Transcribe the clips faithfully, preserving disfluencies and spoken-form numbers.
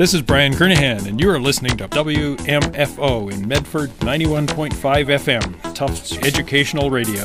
This is Brian Kernahan, and you are listening to W M F O in Medford, ninety-one point five F M, Tufts Educational Radio.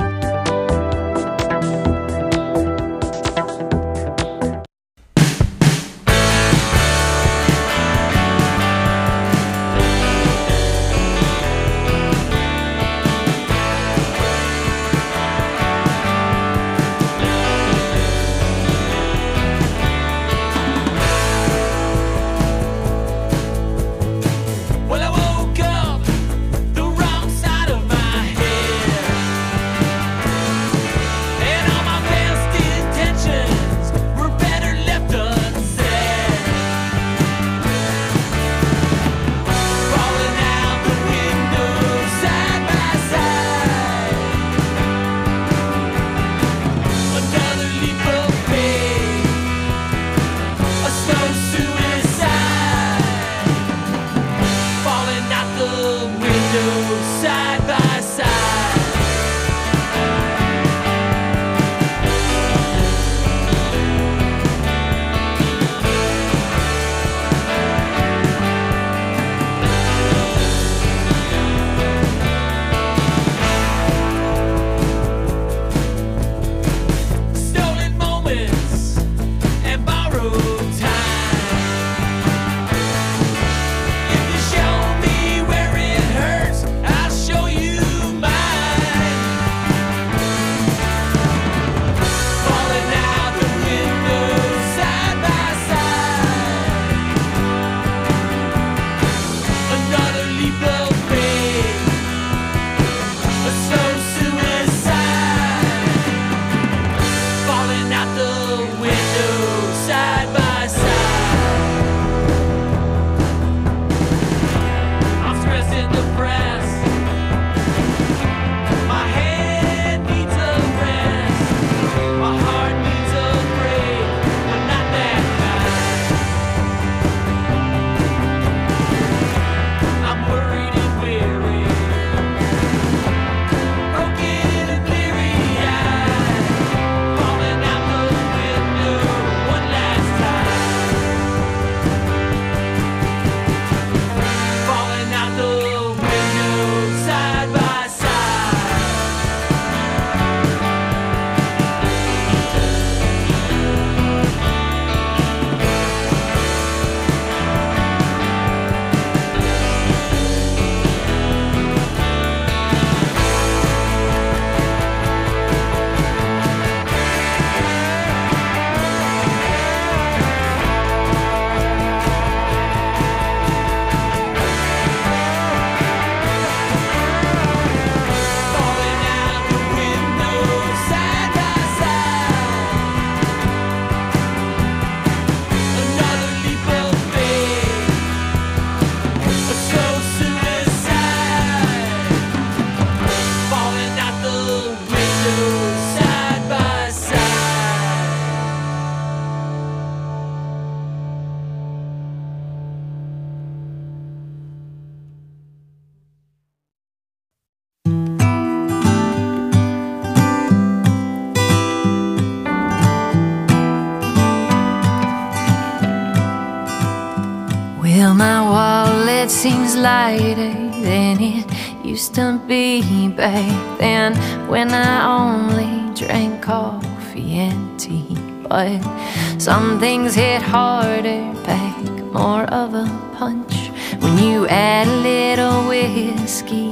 Well, my wallet seems lighter than it used to be back then, when I only drank coffee and tea. But some things hit harder, pack more of a punch when you add a little whiskey,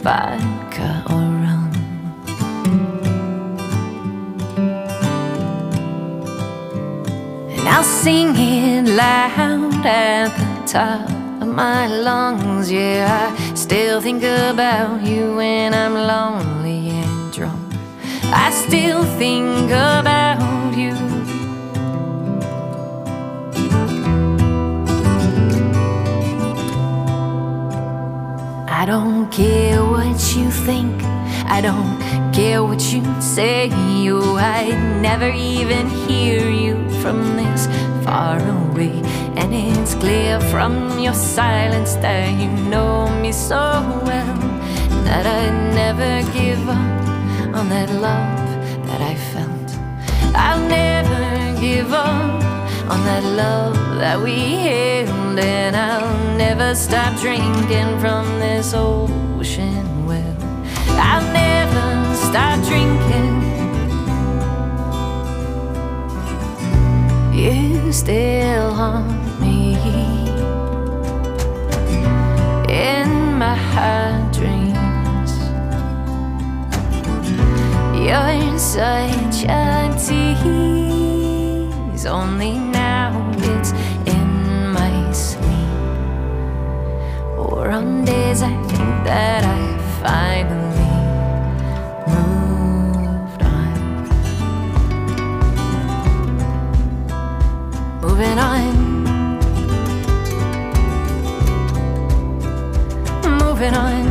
vodka, or rum. And I'll sing it loud at the top of my lungs. Yeah, I still think about you when I'm lonely and drunk. I still think about you. I don't care what you think, I don't care what you say. Oh, I'd never even hear you from this far away. And it's clear from your silence that you know me so well, that I'd never give up on that love that I felt. I'll never give up on that love that we held, and I'll never stop drinking from this ocean well. I'll never stop drinking. You still haunt me in my dreams. You're such a tease. Only now it's in my sleep, or on days I think that I finally moved on. Moving on. Moving on.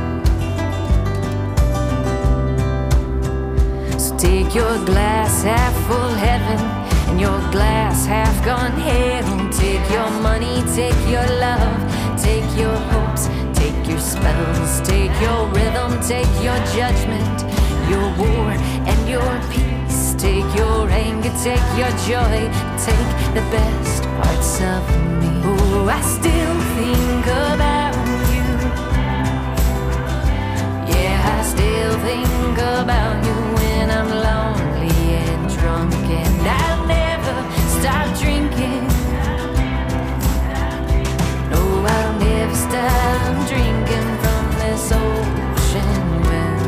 So take your glass half full heaven and your glass half gone hell. Take your money, take your love, take your hopes, take your spells, take your rhythm, take your judgment, your war and your peace. Take your anger, take your joy, take the best parts of me. Oh, I still think about you. Yeah, I still think about you when I'm lonely and drunk, and I'll never stop drinking. No, I'll never stop drinking from this ocean well.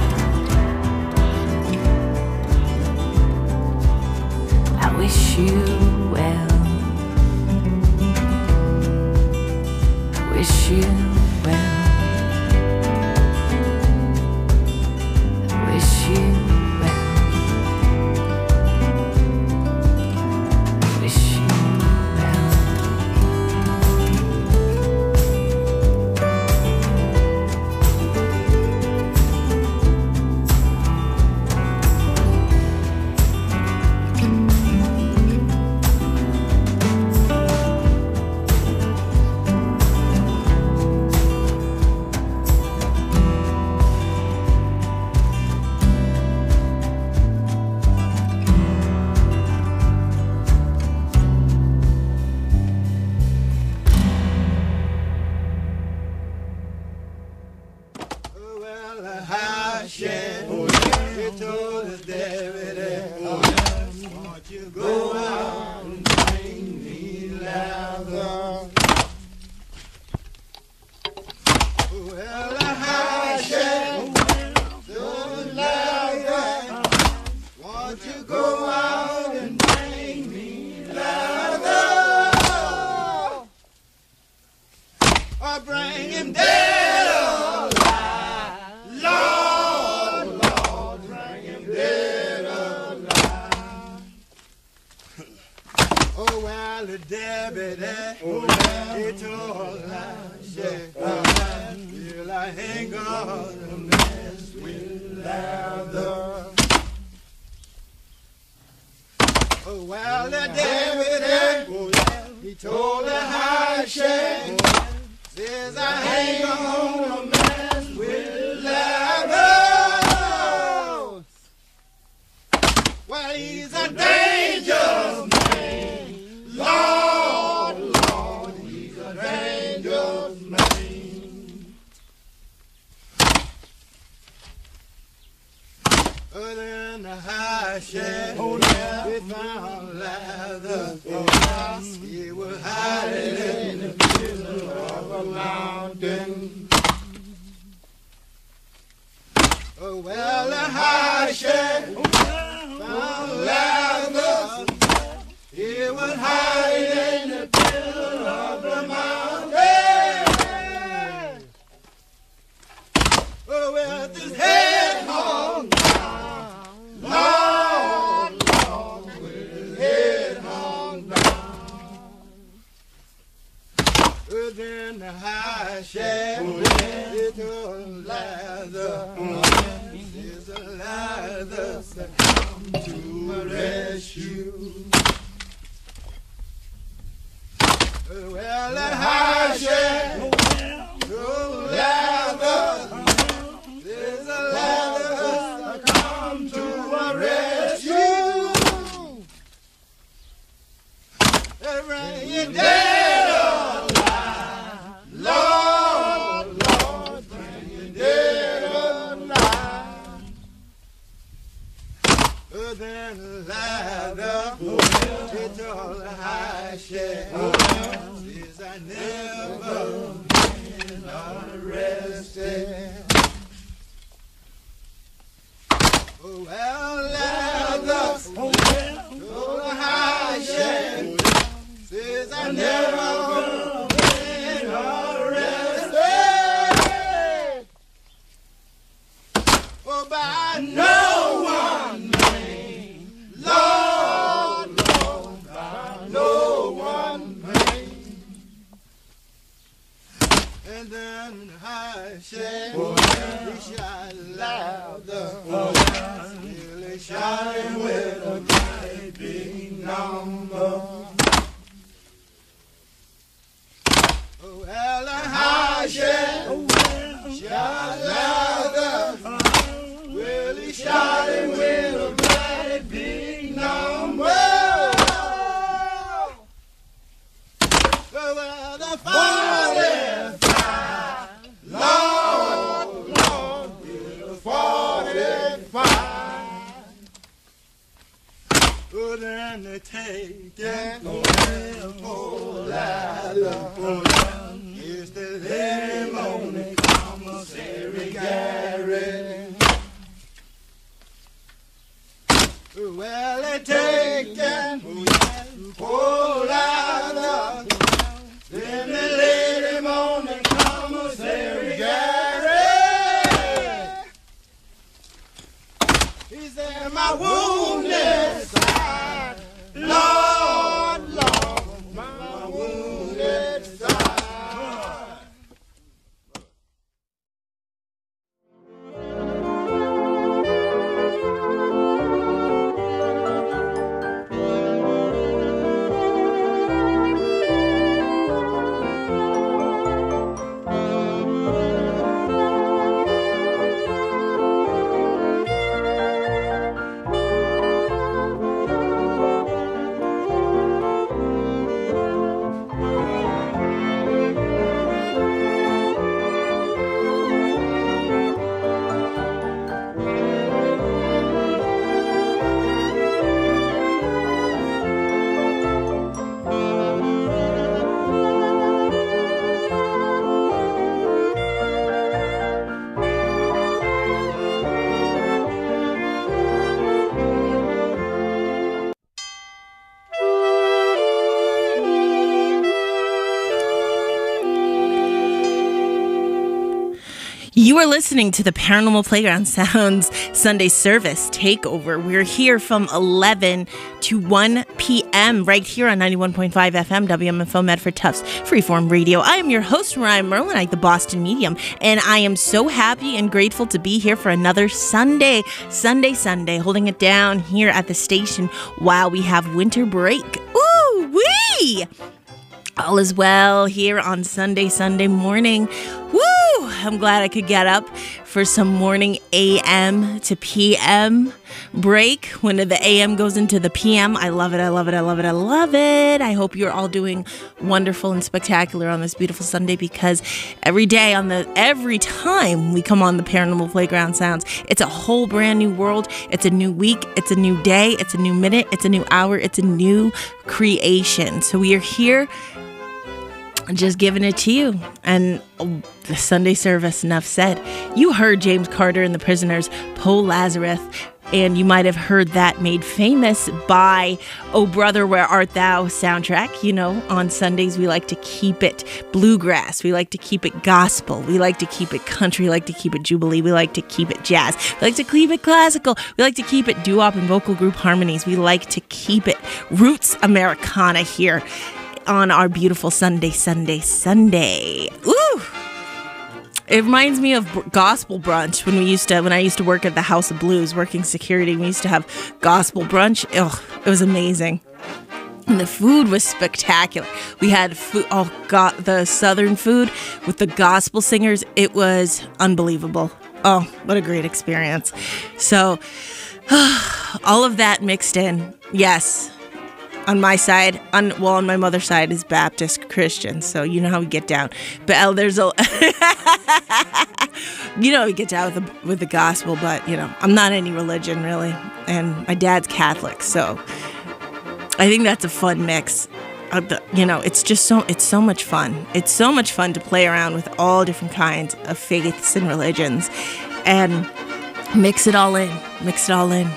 I wish you well. I wish you well. I wish you well. I wish you well. then lather, it's all a high share. Since I never been arrested. Oh, well, lather, all a high share. Since I never been arrested. Oh, by no one name, Lord, Lord, by no one name. And then I said, we shot louder, really shouting with a great big number. Oh, well, I said, shout louder. Really shouting with a mighty big number. Well, the forty-five, Lord, Lord, with the forty-five. Oh, then they take it, oh, oh, ladder, oh, is the name on the commissary garage. Well, they take and pull out the, then they laid him on the commissary garage. He said, my wounded side, Lord, Lord, my wounded side. You are listening to the Paranormal Playground Sounds Sunday Service Takeover. We're here from eleven to one p.m. right here on ninety-one point five F M, W M F O Medford Tufts Freeform Radio. I am your host, Mariah Merlinite, the Boston Medium, and I am so happy and grateful to be here for another Sunday, Sunday, Sunday, holding it down here at the station while we have winter break. Ooh-wee! All is well here on Sunday, Sunday morning. Woo! I'm glad I could get up for some morning A M to P M break. When the A M goes into the P M, I love it, I love it, I love it, I love it. I hope you're all doing wonderful and spectacular on this beautiful Sunday, because every day on the, every time we come on the Paranormal Playground Sounds, it's a whole brand new world. It's a new week. It's a new day. It's a new minute. It's a new hour. It's a new creation. So we are here just giving it to you. And oh, the Sunday service, enough said. You heard James Carter and the Prisoners, Poe Lazarus, and you might have heard that made famous by Oh Brother, Where Art Thou soundtrack. You know, on Sundays we like to keep it bluegrass. We like to keep it gospel. We like to keep it country. We like to keep it jubilee. We like to keep it jazz. We like to keep it classical. We like to keep it doo-wop and vocal group harmonies. We like to keep it roots Americana here on our beautiful Sunday, Sunday, Sunday. Ooh! It reminds me of gospel brunch when we used to, when I used to work at the House of Blues, working security. We used to have gospel brunch. Ugh, it was amazing. And the food was spectacular. We had food, oh God, the Southern food with the gospel singers. It was unbelievable. Oh, what a great experience. So, all of that mixed in. Yes. On my side, on well, on my mother's side is Baptist Christian, so you know how we get down. But uh, there's a you know, it gets out with the, with the gospel, but, you know, I'm not any religion, really. And my dad's Catholic, so I think that's a fun mix. Of the, you know, it's just so, it's so much fun. It's so much fun to play around with all different kinds of faiths and religions and mix it all in, mix it all in.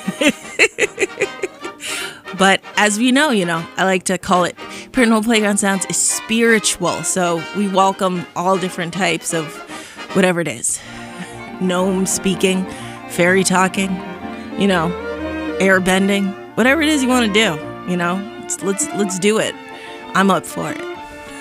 But as we know, you know, I like to call it Paranormal Playground Sounds is spiritual. So we welcome all different types of whatever it is. Gnome speaking, fairy talking, you know, air bending, whatever it is you want to do, you know, let's, let's, let's do it. I'm up for it.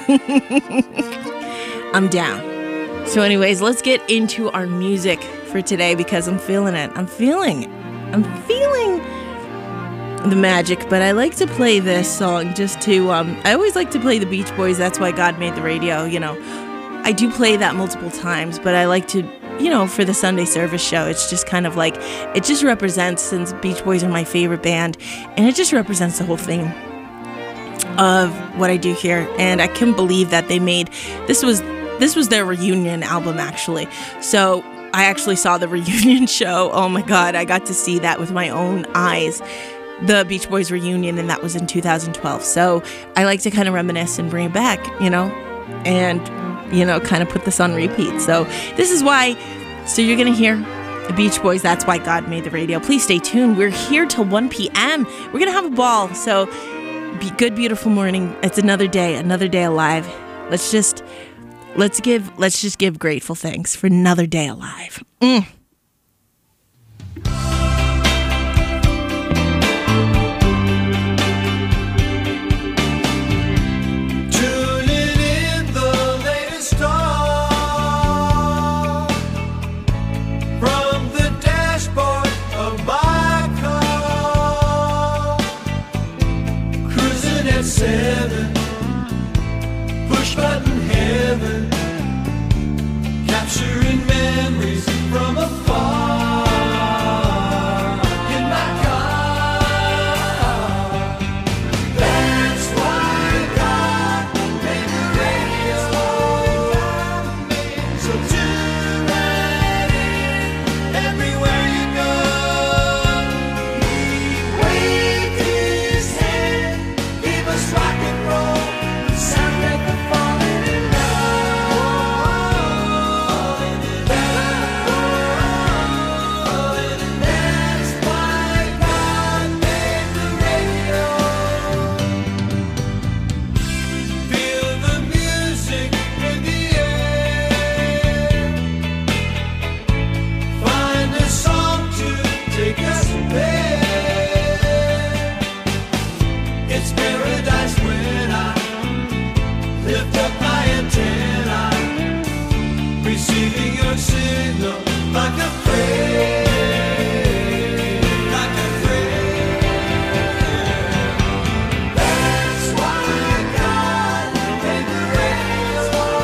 I'm down. So anyways, let's get into our music for today because I'm feeling it. I'm feeling it. I'm feeling the magic, but I like to play this song just to, um, I always like to play the Beach Boys, That's Why God Made the Radio, you know. I do play that multiple times, but I like to, you know, for the Sunday service show, it's just kind of like, it just represents, since Beach Boys are my favorite band, and it just represents the whole thing of what I do here, and I can't believe that they made, this was, this was their reunion album, actually, so I actually saw the reunion show. Oh my God, I got to see that with my own eyes. The Beach Boys reunion, and that was in two thousand twelve. So I like to kind of reminisce and bring it back, you know, and, you know, kind of put this on repeat. So this is why, so you're going to hear the Beach Boys, That's Why God Made the Radio. Please stay tuned. We're here till one p.m. We're going to have a ball. So be good, beautiful morning. It's another day, another day alive. Let's just, let's give, let's just give grateful thanks for another day alive. Mm. Seven, push button heaven, capturing memories from afar. In my car, that's why God made the radio. So tune right in everywhere you go. He waved his hand, gave us rock and roll, sound like we're falling in love. That's why God made the radio. Feel the music in the air. Find a song to take us there. It's paradise when I lift up my antenna, receiving your signal like a friend, like a friend. That's why God made the radio.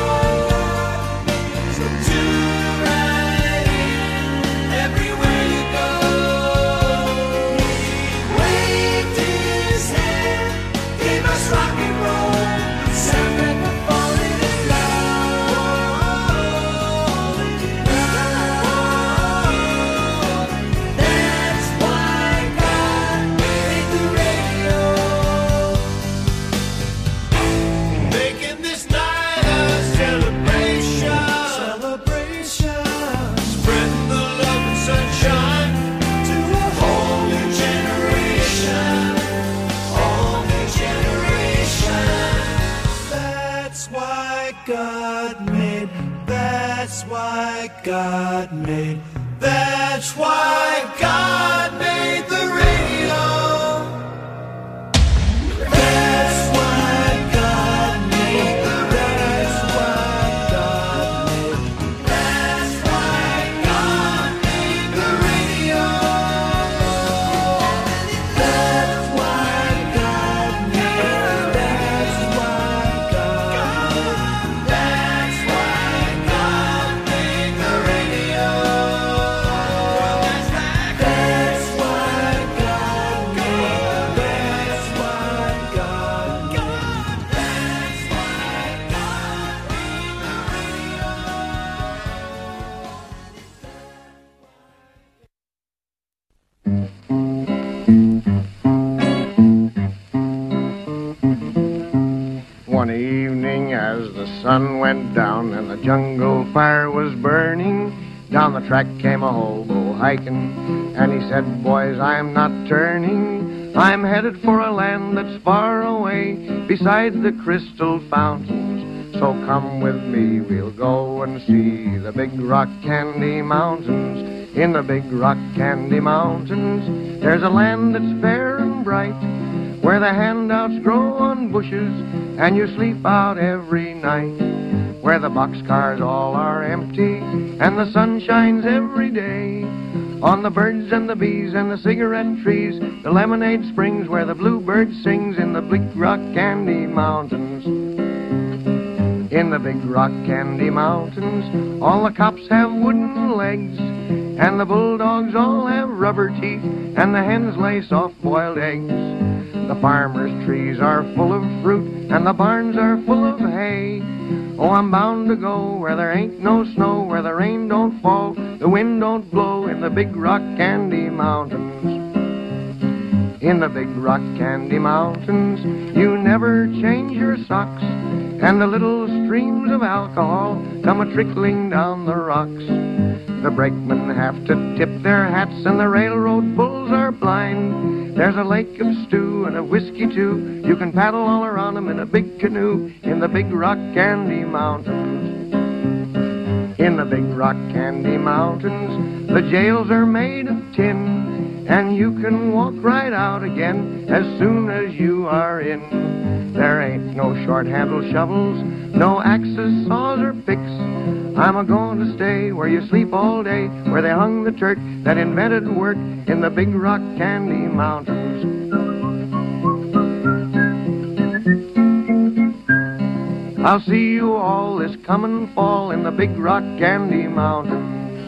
So tune right in everywhere you go. He waved his hand, gave us rock and roll, sound like we're falling in love. That's why God made the radio. Making this night a celebration, celebration. Spreading the love and sunshine to a whole new generation. All new generation. That's why God made. That's why God made. That's why God made the radio. That's why God made the radio. That's why God made. That's why God made the radio. That's why God made. That's why God. That's why God made the radio. That's jungle fire was burning, down the track came a hobo hiking, and he said, boys, I'm not turning. I'm headed for a land that's far away, beside the crystal fountains. So come with me, we'll go and see the big rock candy mountains. In the big rock candy mountains, there's a land that's fair and bright, where the handouts grow on bushes, and you sleep out every night. Where the boxcars all are empty, and the sun shines every day on the birds and the bees and the cigarette trees, the lemonade springs where the bluebird sings. In the big rock candy mountains, in the big rock candy mountains, all the cops have wooden legs, and the bulldogs all have rubber teeth, and the hens lay soft-boiled eggs. The farmers' trees are full of fruit, and the barns are full of hay. Oh, I'm bound to go where there ain't no snow, where the rain don't fall, the wind don't blow, in the big rock candy mountains. In the big rock candy mountains, you never change your socks, and the little streams of alcohol come a-trickling down the rocks. The brakemen have to tip their hats, and the railroad bulls are blind. There's a lake of stew and of whiskey, too. You can paddle all around 'em in a big canoe, in the big rock candy mountains. In the big rock candy mountains, the jails are made of tin, and you can walk right out again as soon as you are in. There ain't no short-handled shovels, no axes, saws, or picks. I'm a-going to stay where you sleep all day, where they hung the Turk that invented work, in the big rock candy mountains. I'll see you all this coming fall in the big rock candy mountains.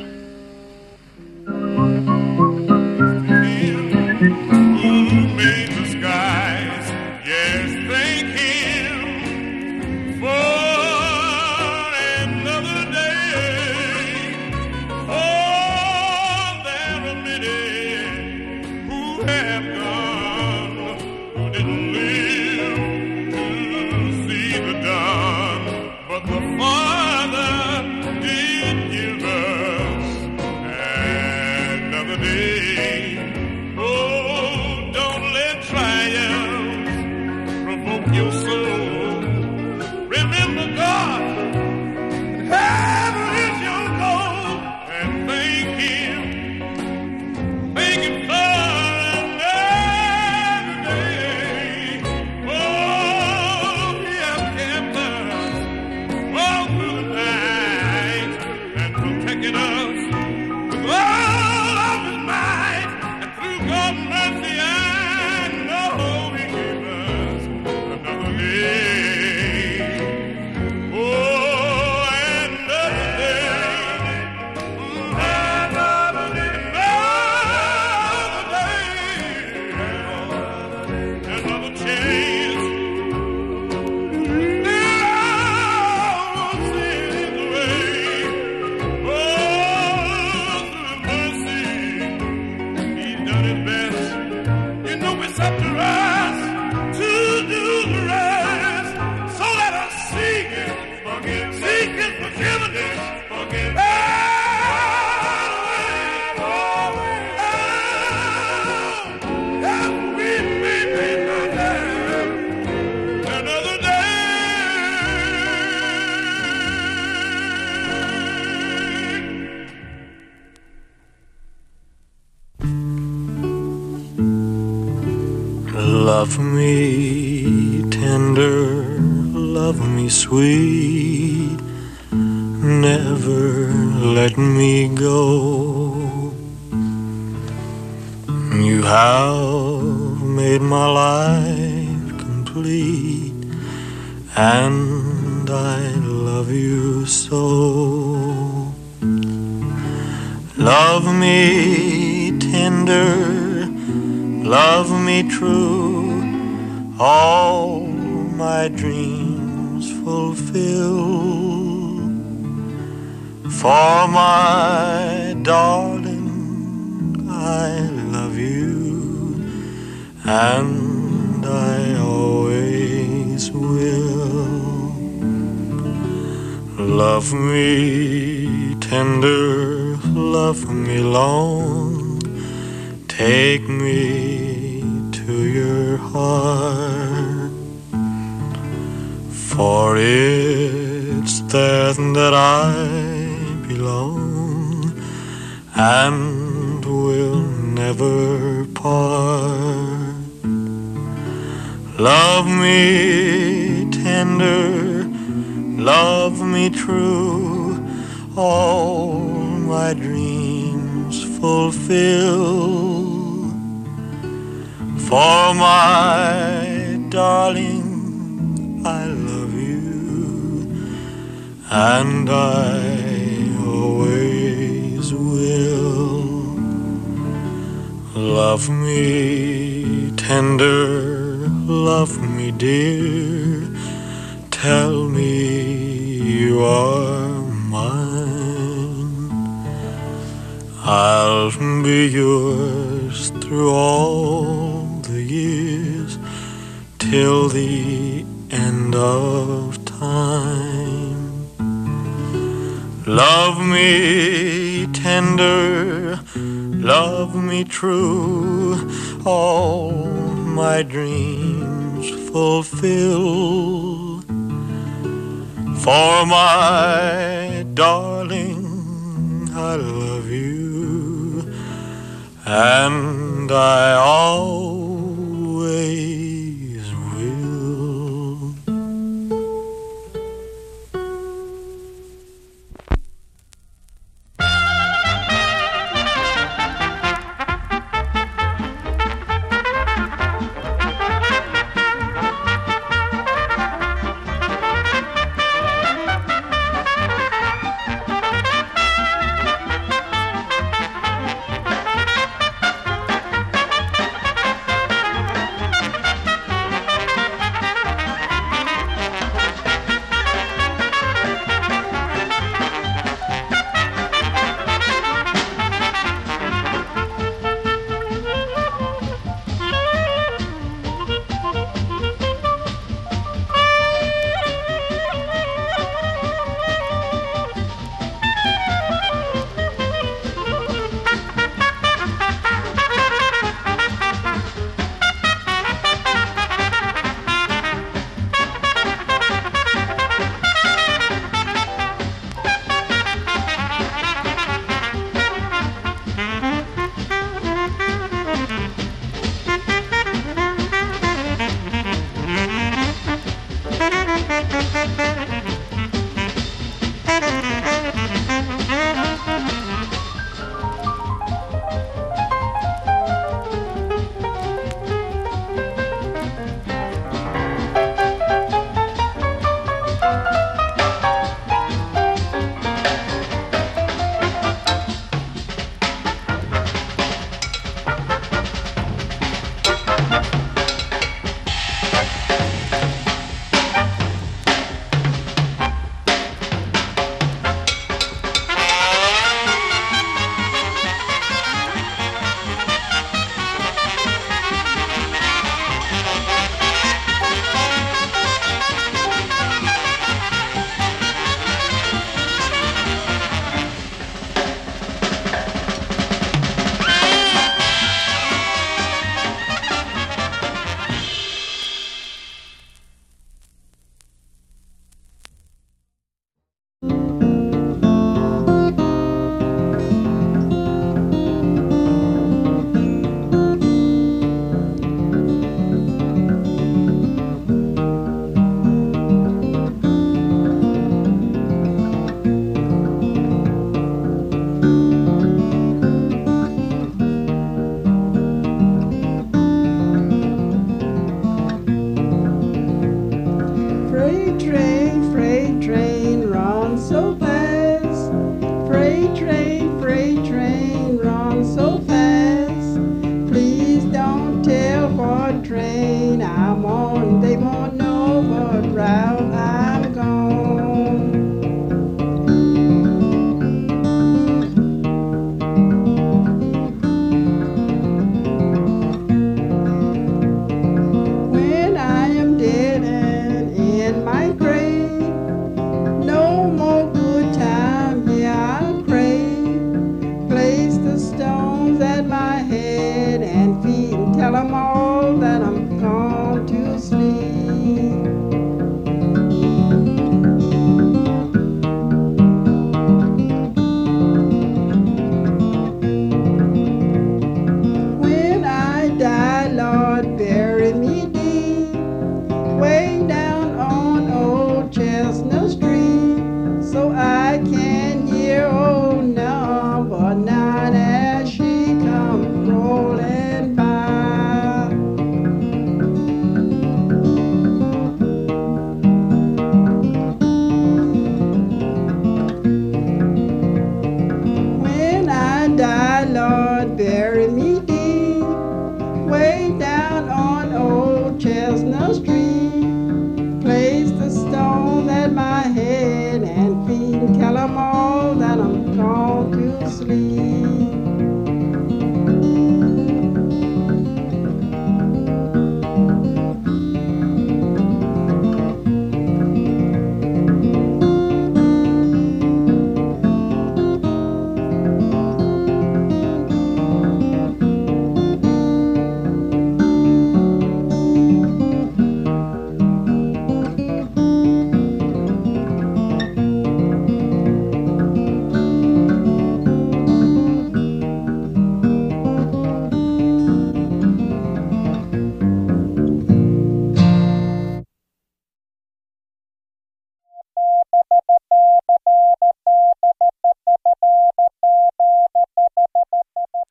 Love me tender, love me sweet, never let me go. You have made my life complete, and I love you so. Love me tender, love me true, all my dreams fulfill. For my darling, I love you, and I always will. Love Love me tender, love me long, take me to your heart, for it's there that I belong and will never part. Love me tender, love me true, all my dreams fulfill. For my darling, I love you, and I always will. Love me tender, love me dear, tell me you are mine. I'll be yours through all the years, till the end of time. Love me tender, love me true, all my dreams fulfill. For my darling, I love you, and I always will. No more good.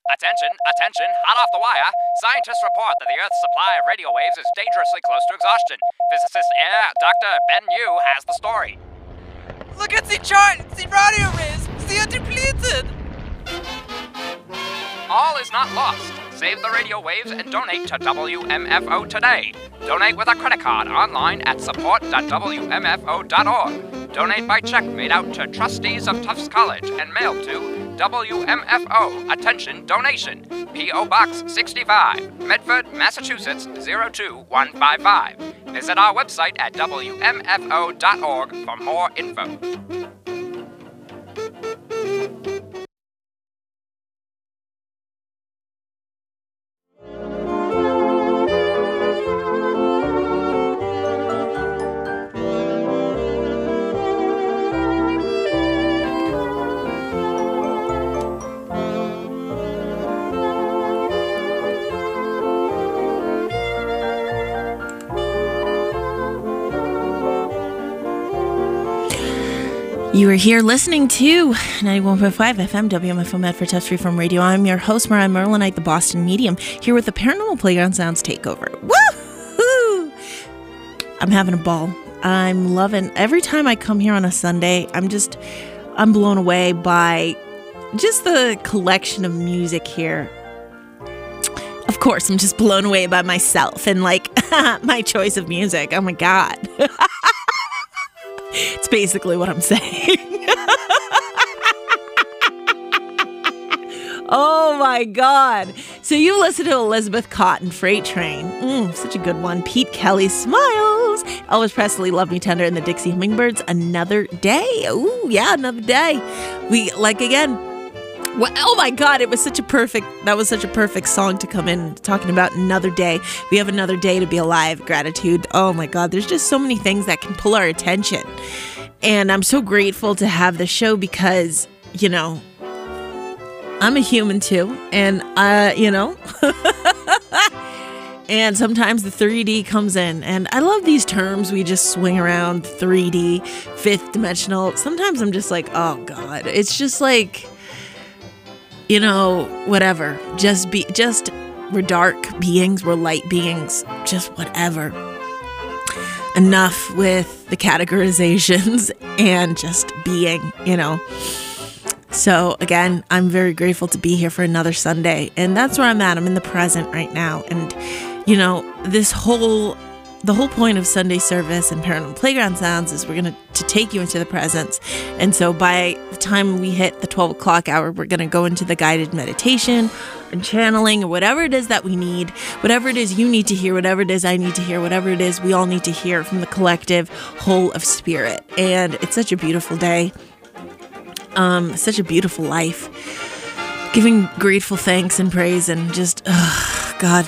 Attention, attention, hot off the wire. Scientists report that the Earth's supply of radio waves is dangerously close to exhaustion. Physicist Air Doctor Ben Yu has the story. Look at the chart! The radio waves! They are depleted! All is not lost. Save the radio waves and donate to W M F O today. Donate with a credit card online at support dot W M F O dot org. Donate by check made out to trustees of Tufts College and mailed to W M F O, attention donation, P O Box sixty-five, Medford, Massachusetts zero two one five five. Visit our website at W M F O dot org for more info. You are here listening to ninety-one point five F M W M F O Medford Tufts Freeform Radio. I'm your host, Mariah Merlinite, the Boston Medium, here with the Paranormal Playground Sounds Takeover. Woo-hoo! I'm having a ball. I'm loving every time I come here on a Sunday. I'm just, I'm blown away by just the collection of music here. Of course, I'm just blown away by myself and like my choice of music. Oh my God. It's basically what I'm saying. Oh my God. So you listen to Elizabeth Cotten, Freight Train. Mm, such a good one. Pete Kelly, Smiles. Elvis Presley, Love Me Tender, and the Dixie Hummingbirds, Another Day. Ooh, yeah, Another Day. We, like, again, well, oh my God, it was such a perfect, that was such a perfect song to come in talking about another day. We have another day to be alive, gratitude. Oh my God, there's just so many things that can pull our attention. And I'm so grateful to have this show because, you know, I'm a human too. And, uh, you know, and sometimes the three D comes in. And I love these terms we just swing around, three D, fifth dimensional. Sometimes I'm just like, oh God, it's just like, you know, whatever, just be, just, we're dark beings, we're light beings, just whatever. Enough with the categorizations and just being, you know. So again, I'm very grateful to be here for another Sunday, and that's where I'm at. I'm in the present right now. And, you know, this whole, the whole point of Sunday service and Paranormal Playground Sounds is we're going to to take you into the presence. And so by the time we hit the twelve o'clock hour, we're going to go into the guided meditation and channeling or whatever it is that we need, whatever it is you need to hear, whatever it is I need to hear, whatever it is we all need to hear from the collective whole of spirit. And it's such a beautiful day. Um, such a beautiful life. Giving grateful thanks and praise and just, oh, God.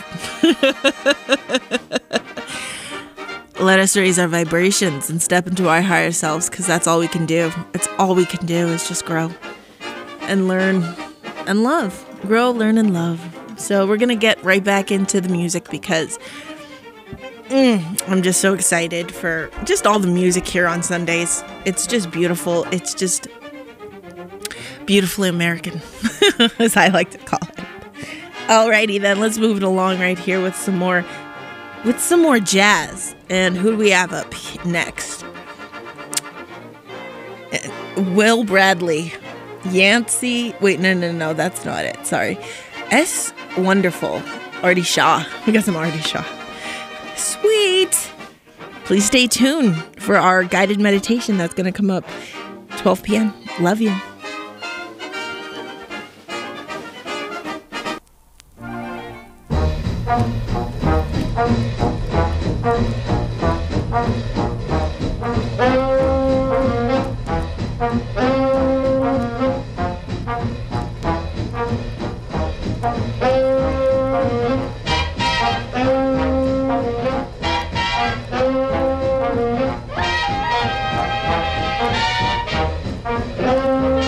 Let us raise our vibrations and step into our higher selves, because that's all we can do. It's all we can do is just grow and learn and love. Grow, learn, and love. So we're going to get right back into the music because mm, I'm just so excited for just all the music here on Sundays. It's just beautiful. It's just beautifully American, as I like to call it. Alrighty then, let's move it along right here with some more with some more jazz. And who do we have up next? Will Bradley. Yancey. Wait, no, no, no, that's not it. Sorry. S. Wonderful. Artie Shaw. We got some Artie Shaw. Sweet. Please stay tuned for our guided meditation that's going to come up twelve p.m. Love you. Thank you.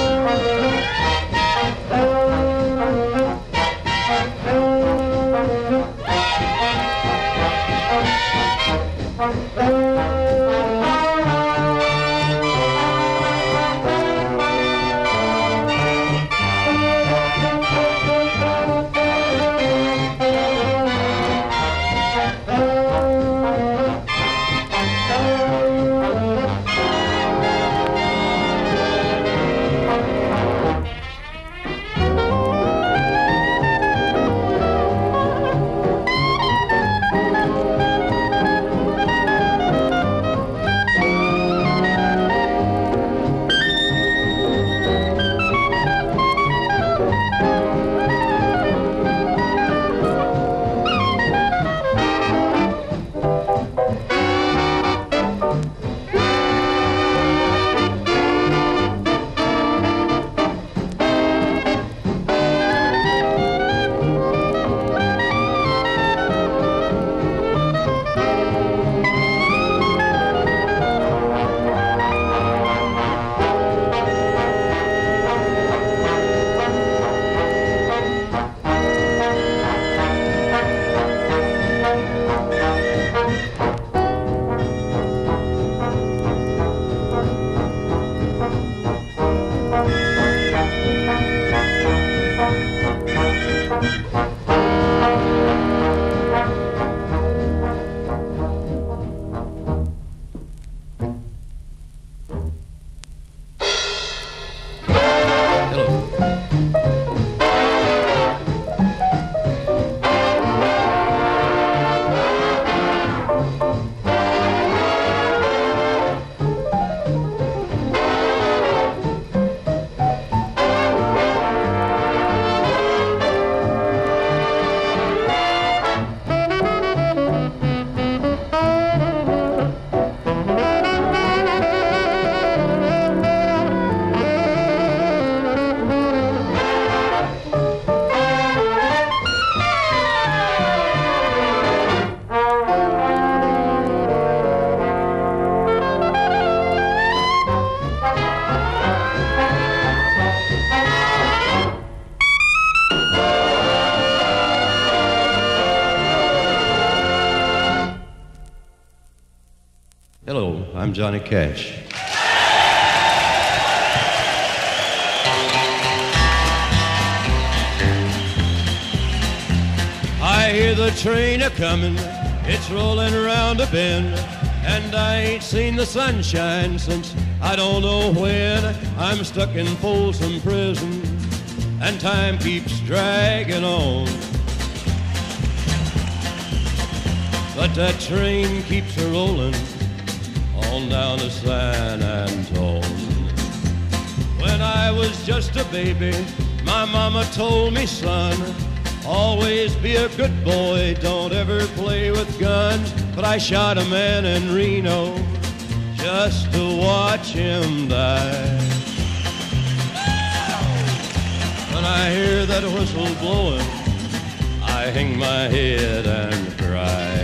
I'm Johnny Cash. I hear the train a-comin', it's rolling around a bend, and I ain't seen the sunshine since I don't know when. I'm stuck in Folsom Prison, and time keeps dragging on. But that train keeps a-rollin' on down to San Antone. When I was just a baby, my mama told me, son, always be a good boy, don't ever play with guns. But I shot a man in Reno just to watch him die. When I hear that whistle blowing, I hang my head and cry.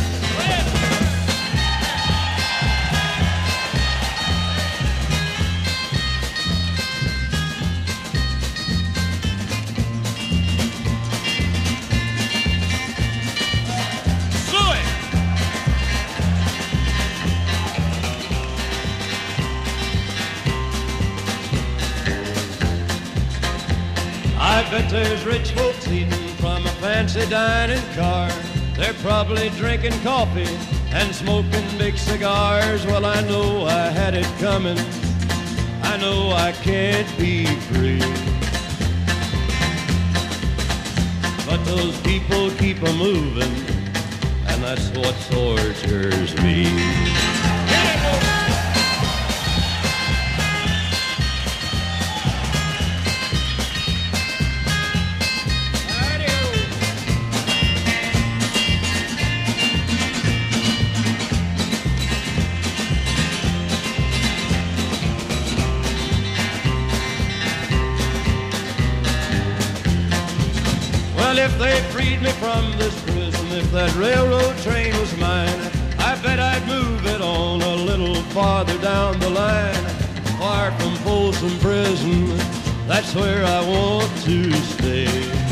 I bet there's rich folks eating from a fancy dining car. They're probably drinking coffee and smoking big cigars. Well, I know I had it coming. I know I can't be free. But those people keep a moving, and that's what tortures me. Well, if they freed me from this prison, if that railroad train was mine, I bet I'd move it on a little farther down the line. Far from Folsom Prison, that's where I want to stay.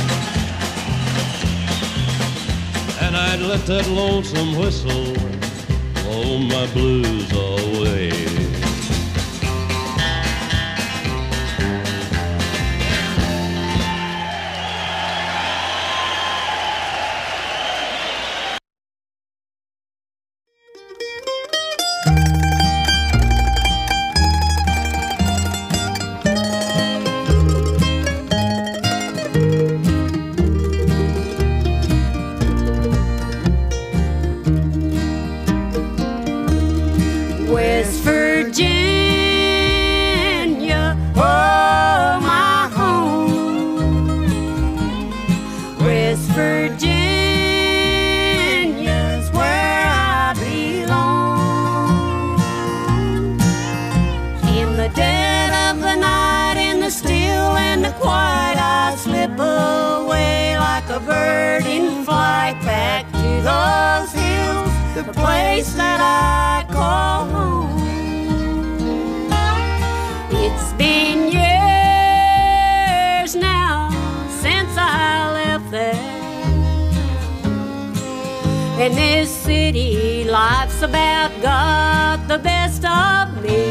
And I'd let that lonesome whistle blow my blues away. West Virginia, oh my home. West Virginia's where I belong. In the dead of the night, in the still and the quiet, I slip away like a bird in flight back to those hills, the place that I call home. It's been years now since I left there, and this city life's about got the best of me.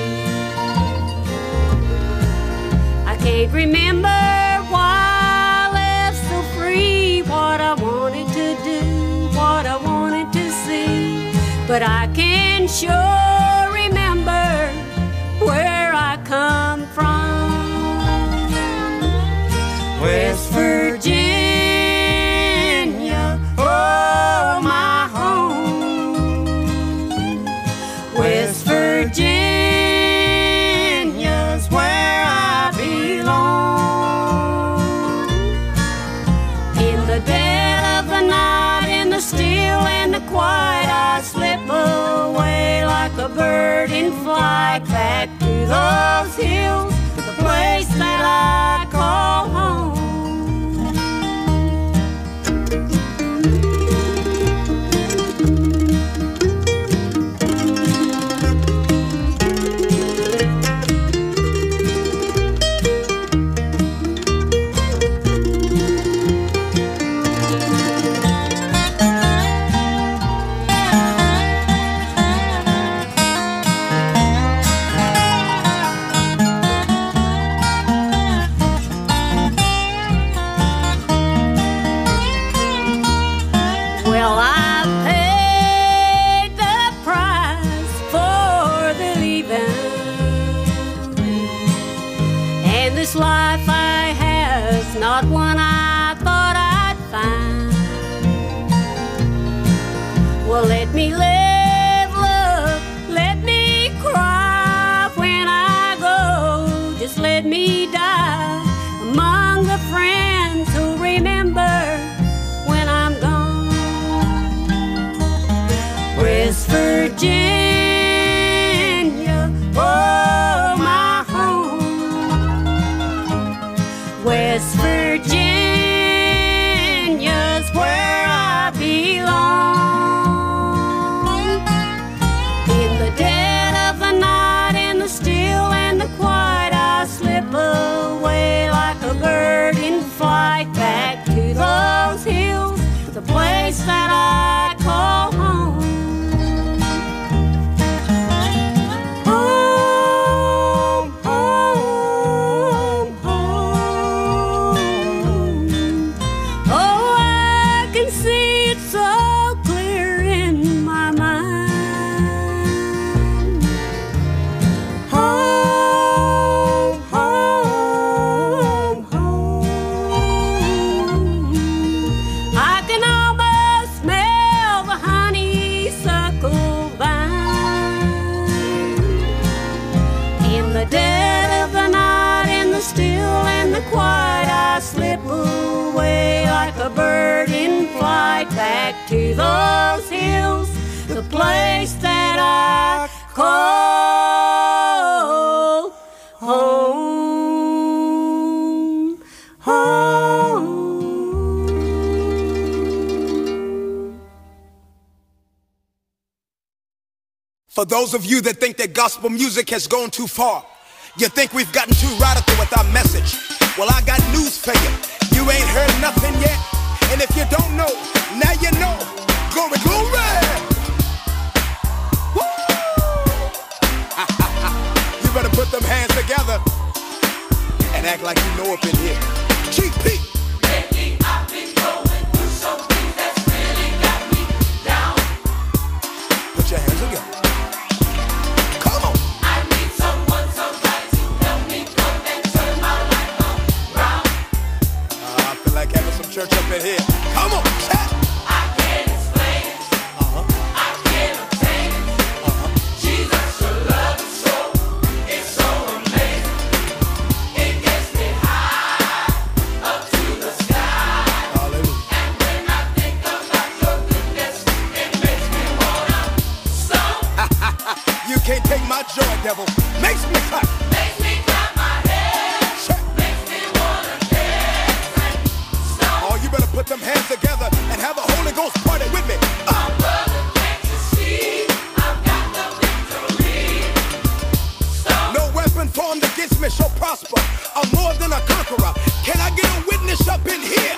I can't remember why I left so free, what I wanted to do, what I wanted to see, but I can sure remember where I come from. West Virginia, oh my home. West Virginia's where I belong. In the dead of the night, in the still and the quiet, I slip away like a bird in flight back to those hills, the place that I call home. eye has not one I thought I'd find. Well, let me live, love, let me cry when I go. Just let me die among the friends who remember when I'm gone. West Virginia, oh, my home. West Virginia's where I belong. In the dead of the night, in the still and the quiet, I slip away like a bird in flight back to those hills, the place that I call home. Home, home, home. Oh, I can see it so clear in my mind. Home, home, home. I can almost smell the honeysuckle vine. In the dead of the night, in the still and the quiet, I slip away like a bird in flight back to those hills, the place that I call home, home. For those of you that think that gospel music has gone too far, you think we've gotten too radical with our message. Well, I got news for you. You ain't heard nothing yet. And if you don't know, now you know. Glory, glory! Woo! You better put them hands together and act like you know up in here. G P! Lately I've been going through something that's really got me down. Put your hands together. Come on. I need someone, somebody to help me come and turn my life around. Uh, I feel like having some church up in here. Come on, chat. I can't explain it. Uh-huh. I can't obtain it. Uh-huh. Jesus, your love is so, it's so amazing. It gets me high up to the sky. Hallelujah. And when I think about your goodness, it makes me wanna stomp. You can't take my joy, devil. Makes me clap. Makes me clap my hands. Check. Makes me wanna dance and stomp. Oh, you better put them hands together and have a Holy Ghost party with me. Uh. My brother, can't you see? I've got the victory. Stomp. No weapon formed against me shall prosper. I'm more than a conqueror. Can I get a witness up in here?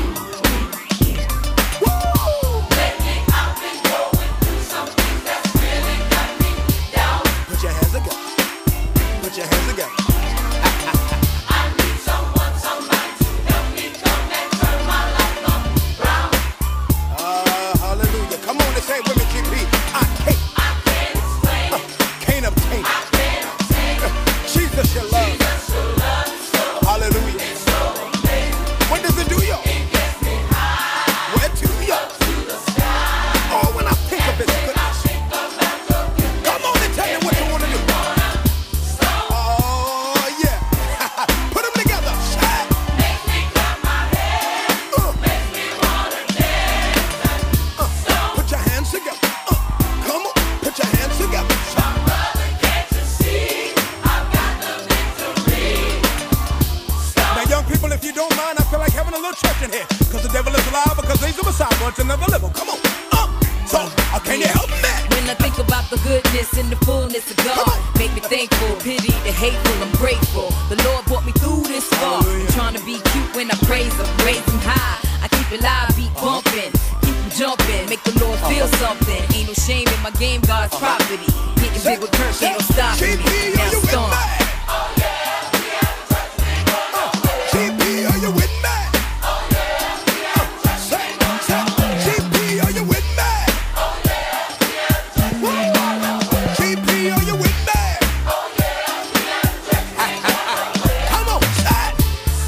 Woo! Lately I've been going through something that's really got me down. Put your hands together. Put your hands together. I need someone, somebody to help me come and turn my life around. Uh, hallelujah. Come on and say it with me, G P. I can't, I can't explain uh, it. can't obtain I it. can't obtain it. Jesus, your love. Jesus, your love is so, Hallelujah. it's so amazing. What does it do, y'all? It gets me high Where to, y'all? up to the sky. Oh, when I think of His When I goodness. think about your goodness, Come on and tell me what you want to do. wanna stomp. Oh, yeah. Put them together. Shout. Makes me clap my hands. Uh, Makes me wanna dance and uh, stomp. put your hands together. Uh, come on. Put your hands together. My brother, can't you see? I've got the victory. Now, young people, if you don't mind, I feel like having a little church in here. Because the devil is alive, because he's the Messiah, but to another level. Come on. Uh, so, uh, can you help me? When I think about the goodness and the fullness of God, make me thankful, pity the hateful, I'm grateful. The Lord brought me through this far. I'm trying to be cute when I praise Him, raise Him high. I keep it live, beat bumping, keep Him jumping, make the Lord feel something. Ain't no shame in my game, God's property. Getting big with Kirk, ain't no stopping me. Now stomp. Oh yeah, we at the church, we ain't going nowhere. G P, are you with me? Oh yeah, we at the church, we ain't going nowhere. G P, are you with me? Oh yeah, we at the church, we ain't going nowhere. G P, are you with me? Oh yeah, we at the church, we ain't going nowhere. Come on, shout.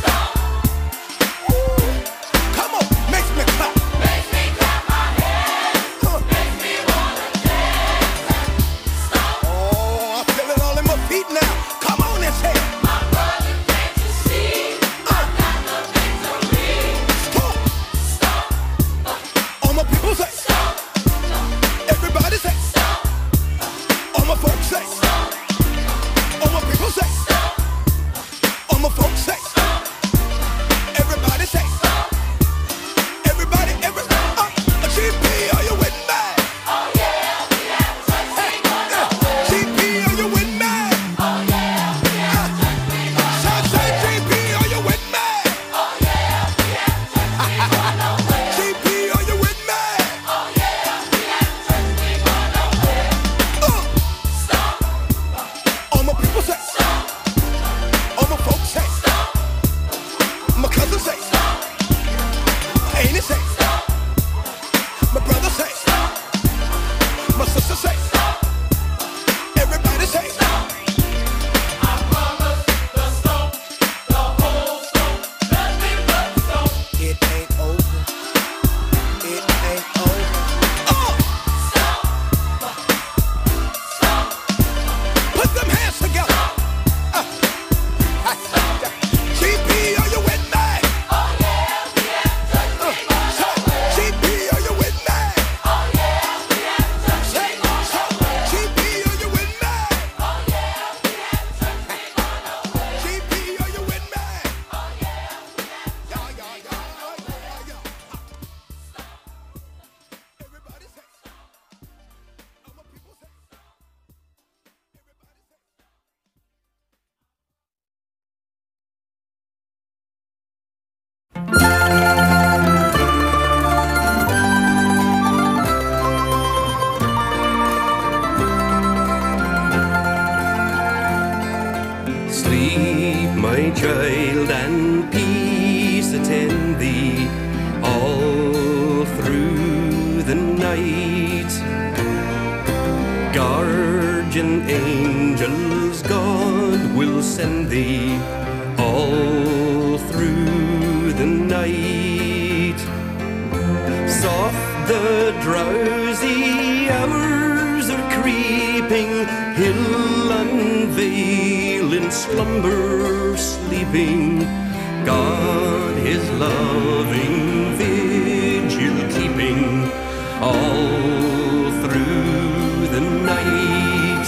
cousin say stop. Ain't it say stop. My brother say stop. My sister say stop. Everybody say stop. I promise to stop the whole stone. Let me put stone. It ain't over. It ain't over. Oh! Stop. Stop. Put them hands together. Uh. G P, are you with me? Oh yeah, we have touched uh. G P, are you with me? Oh yeah, we have touched me on the way. G P, are you with me? Oh yeah, we have touched me on the way. G P, are you with me? Oh yeah, we have touched me on the way. Everybody say stop. All my people say stop. Everybody say stop. Sleep, my child, and peace attend thee all through the night. Guardian angels God will send thee all through the night. Soft the drowsy hours are creeping, hill and vale in slumber sleeping. God his loving vigil keeping all through the night.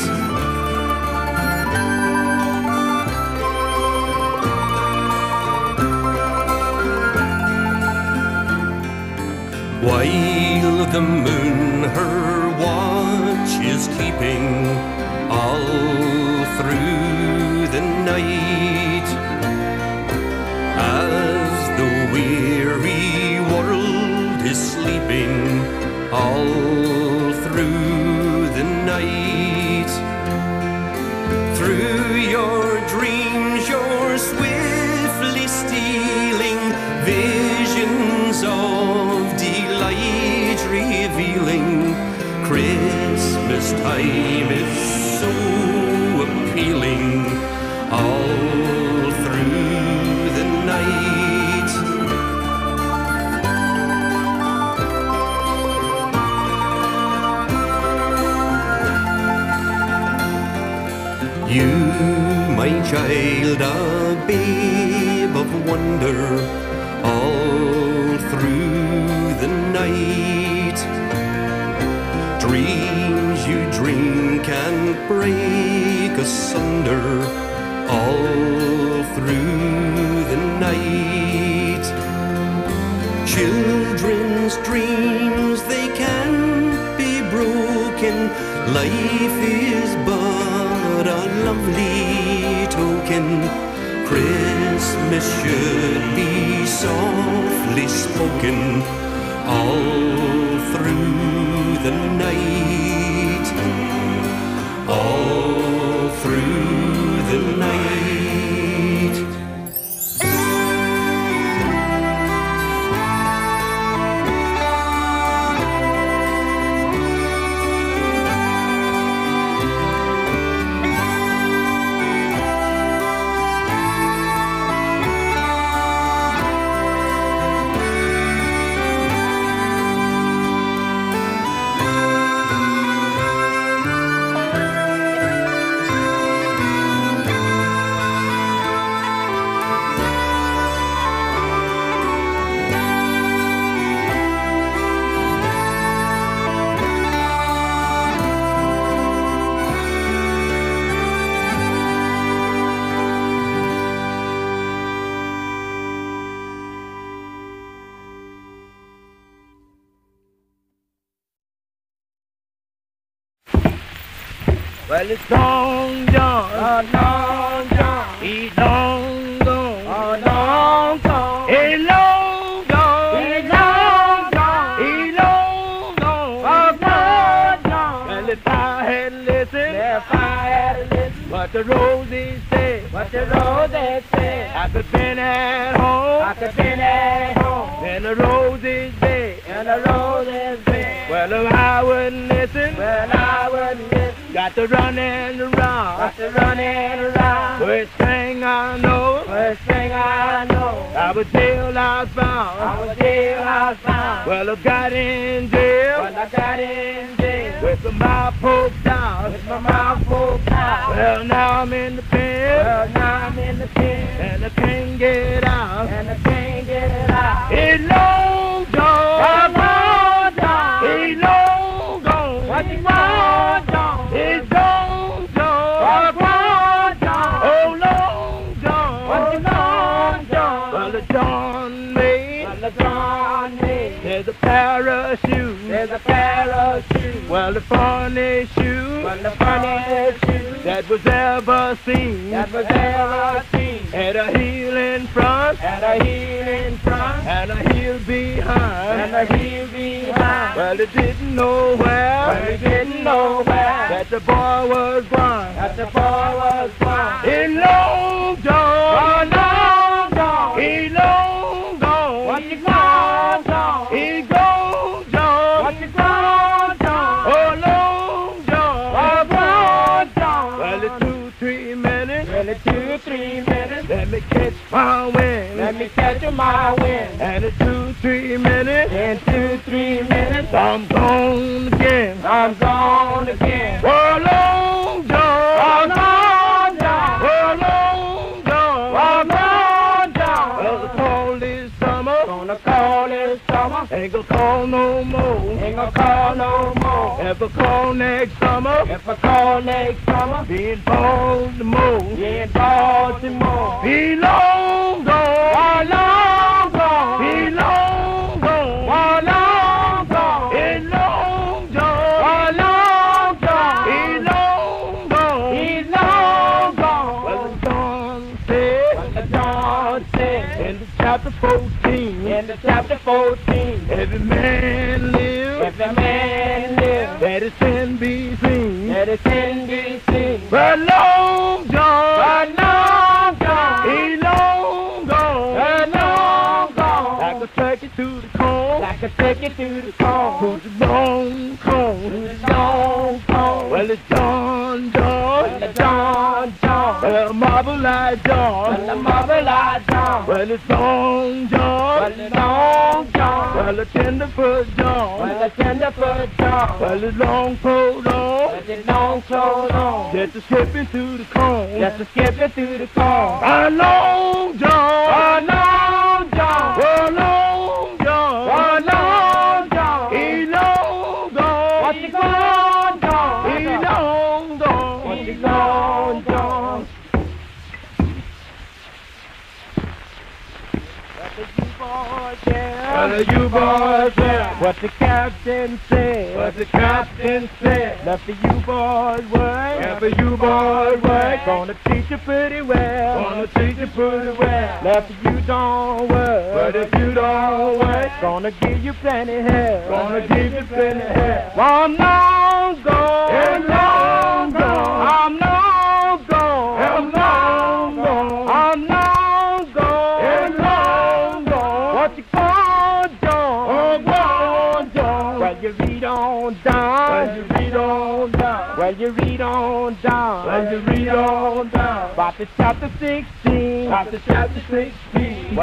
While the moon her watch is keeping all through the night, as the weary world is sleeping all through the night. Through your dreams you're swiftly stealing visions of delight revealing. Christmas time is so appealing all through the night. You, my child, a babe of wonder all through the night. Dreams you dream can't break asunder all through the night. Children's dreams, they can't be broken. Life is but a lovely token. Christmas should be softly spoken all through the night, all through the night. Well, it's Long John, oh, Long John, he's long gone, oh, long gone, he's long gone, he's long gone, he's long gone, oh, Long John. Well, if I had listened, if I had listened, what the roses said, what the roses said, I could been at home, I could been at home. And the rose is big, and the rose is big. Well, if I wouldn't listen, well, I wouldn't listen. Got to run and around, got to run and around. First thing I know, first thing I know, I was jailhouse bound, I was jailhouse bound. Well, I got in jail, well, I got in jail. With my mouth poked out, with my mouth poked out. Well, now I'm in the pen, well, now I'm in the pen. And I can't get out, and I can't get out. It's long gone, long gone, it's long gone. What you want, John? It's long gone, long gone, oh long gone. What you want, John? Well, the John made, well, the John made. There's a pair of shoes, there's a pair of shoes. Well, the funniest shoes, well, the funniest shoes that was ever seen, that was ever seen. Had a heel in front, had a heel in front, and a heel behind, and a heel behind. Well, it didn't know where, well, it didn't know where that the boy was blind, that the boy was blind. He long gone, oh, long gone, he long gone. What you gone, John? He gone, John. What you gone, John? Oh, long gone, oh, gone, John. Well, it's two, three minutes, well, it's two, three minutes. Let me catch my wind, let me catch my wind. And in two, three minutes, in two, three minutes, I'm gone again, I'm gone again. Oh, long gone, oh, long gone, oh, long gone, oh, long gone. Well, the call this summer, gonna call this summer. Ain't gonna call no more, ain't gonna call no more. If I call next summer, if I call next summer, be in Baltimore, be in Baltimore. Be long gone, oh, long gone, be long gone, oh, long gone, be long gone, oh, long gone, be long gone, be long gone. Well, the John said, well, the John said, in the chapter fourteen, in the chapter fourteen, every man live, every man live, that his sin be seen, that his sin be seen. Well, long gone, well, long gone, he long gone, well, long gone. Like a turkey to the cone, like a turkey to the cone, to the long cone, to the long cone. Well, it's John, John, well, it's John, John. Well, Marble-eyed John, well, the Marble-eyed John. Well, it's Long John, well, it's Long John. Well, the Tenderfoot John, well, the Tenderfoot John. Well, it's long coat on, well, it's long coat on. Just a skipping through the cone, just a skipping through the cone. Oh, Long John, oh, Long John, oh, Long John, oh, Long John. He long gone, what you gone, John? He long gone, what you gone, John? Well, you boys there, what the captain said, what the captain said. Left the you boys work, yeah, for you boys work. Gonna teach you pretty well, gonna teach you pretty well. Left you don't work, but if you don't work, gonna give you plenty help, gonna give you plenty help. I'm long gone, I'm long gone, I'm long gone, I'm long gone, I'm long gone, I'm long gone. What you gone, John? Oh, gone, John. Well, you read on down, well, you read on down, well, you read on down, well, you read on down. About the chapter sixteen, about the chapter sixteen.